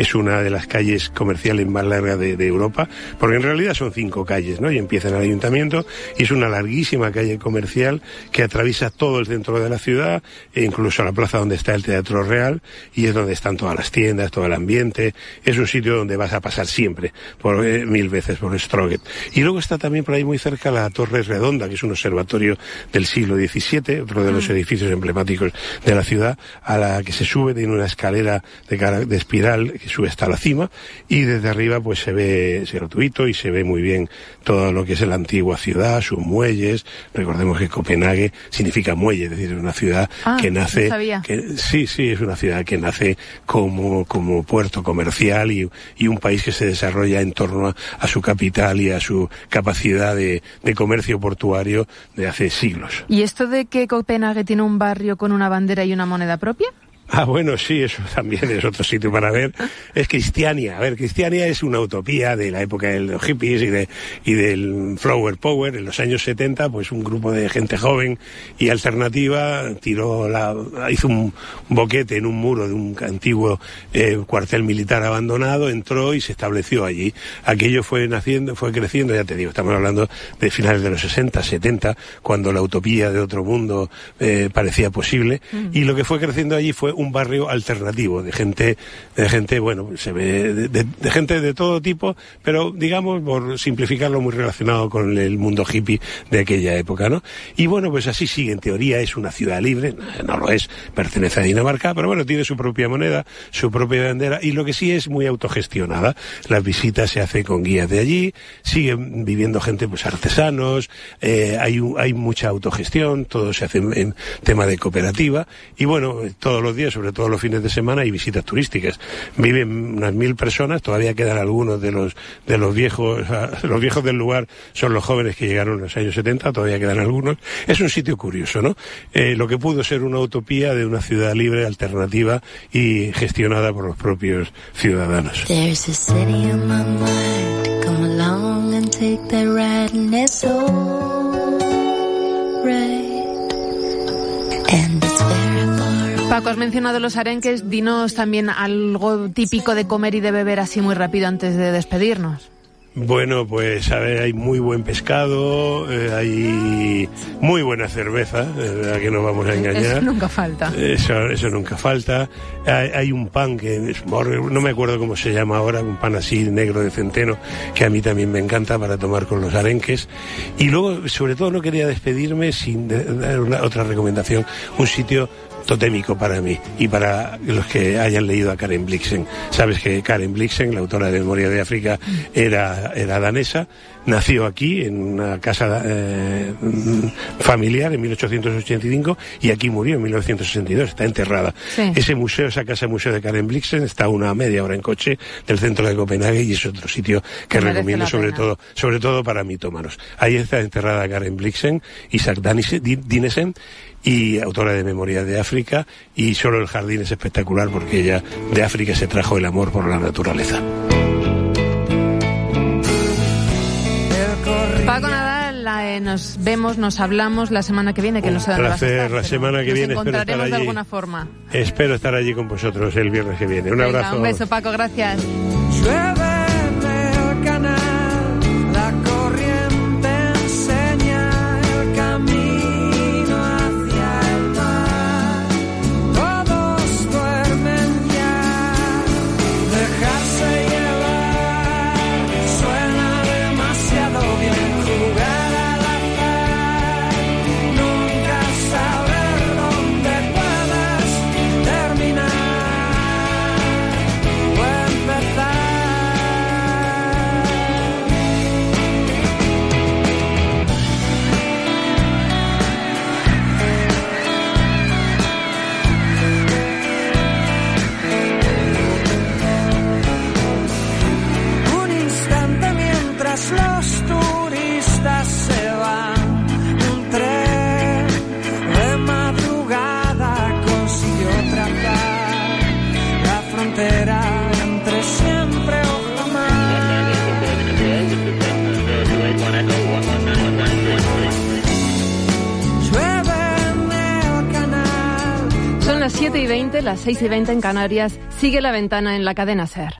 es una de las calles comerciales más largas de Europa, porque en realidad son 5 calles, ¿no? Y empieza en el ayuntamiento, y es una larguísima calle comercial que atraviesa todo el centro de la ciudad, e incluso la plaza donde está el Teatro Real, y es donde están todas las tiendas, todo el ambiente. Es un sitio donde vas a pasar siempre, mil veces por Stroget. Y luego está también por ahí muy cerca la Torre Redonda, que es un observatorio del siglo XVII, otro de los edificios emblemáticos de la ciudad, a la que se sube, tiene una escalera de espiral que sube hasta la cima, y desde arriba pues se ve, es gratuito y se ve muy bien todo lo que es la antigua ciudad, sus muelles. Recordemos que Copenhague significa muelle, es decir, es una ciudad que nace, sí, es una ciudad que nace como puerto comercial y un país que se desarrolla en torno a su capital y a su capacidad de comercio portuario de hace siglos. ¿Y esto de que Copenhague tiene un barrio con una bandera y una moneda propia? Bueno, sí, eso también es otro sitio para ver. Es Cristiania. A ver, Cristiania es una utopía de la época de los hippies y del Flower Power. En los años 70, pues un grupo de gente joven y alternativa hizo un boquete en un muro de un antiguo cuartel militar abandonado, entró y se estableció allí. Aquello fue creciendo, ya te digo, estamos hablando de finales de los 60, 70, cuando la utopía de otro mundo parecía posible, y lo que fue creciendo allí fue un barrio alternativo de gente, bueno, se ve de gente de todo tipo, pero digamos, por simplificarlo, muy relacionado con el mundo hippie de aquella época, ¿no? Y bueno, pues así sigue. En teoría es una ciudad libre, no lo es, pertenece a Dinamarca, pero bueno, tiene su propia moneda, su propia bandera, y lo que sí es muy autogestionada. Las visitas se hacen con guías de allí, siguen viviendo gente, pues artesanos, hay mucha autogestión, todo se hace en tema de cooperativa, y bueno, todos los días, sobre todo los fines de semana, hay visitas turísticas. Viven unas 1000 personas, todavía quedan algunos de los viejos, los viejos del lugar son los jóvenes que llegaron en los años 70, todavía quedan algunos. Es un sitio curioso, ¿no? Lo que pudo ser una utopía de una ciudad libre, alternativa y gestionada por los propios ciudadanos. There's a city in my mind, come along and take that ride, and it's all right, and it's very far. Paco, has mencionado los arenques, dinos también algo típico de comer y de beber así muy rápido antes de despedirnos. Bueno, pues a ver, hay muy buen pescado, hay muy buena cerveza, a que no vamos a engañar. Eso nunca falta. Eso nunca falta. Hay un pan que no me acuerdo cómo se llama ahora, un pan así negro de centeno, que a mí también me encanta para tomar con los arenques. Y luego, sobre todo, no quería despedirme sin dar otra recomendación, un sitio totémico para mí y para los que hayan leído a Karen Blixen. Sabes que Karen Blixen, la autora de Memoria de África, era danesa, nació aquí en una casa familiar en 1885 y aquí murió en 1962, está enterrada. Sí. Ese museo, esa casa museo de Karen Blixen, está a una media hora en coche del centro de Copenhague y es otro sitio que recomiendo sobre todo para mitómanos. Ahí está enterrada Karen Blixen, Isaac Dinesen, y autora de Memoria de África, y solo el jardín es espectacular porque ella de África se trajo el amor por la naturaleza. Paco Nadal, nos vemos, nos hablamos la semana que viene, que no sé dónde vas a estar. La semana que viene espero estar allí. De alguna forma. Espero estar allí con vosotros el viernes que viene. Un abrazo. Un beso, Paco, gracias. Los turistas se van, un tren de madrugada consiguió trazar la frontera entre siempre o jamás. Llueve en el canal. Son las 7:20, las 6:20 en Canarias. Sigue La Ventana en la cadena SER.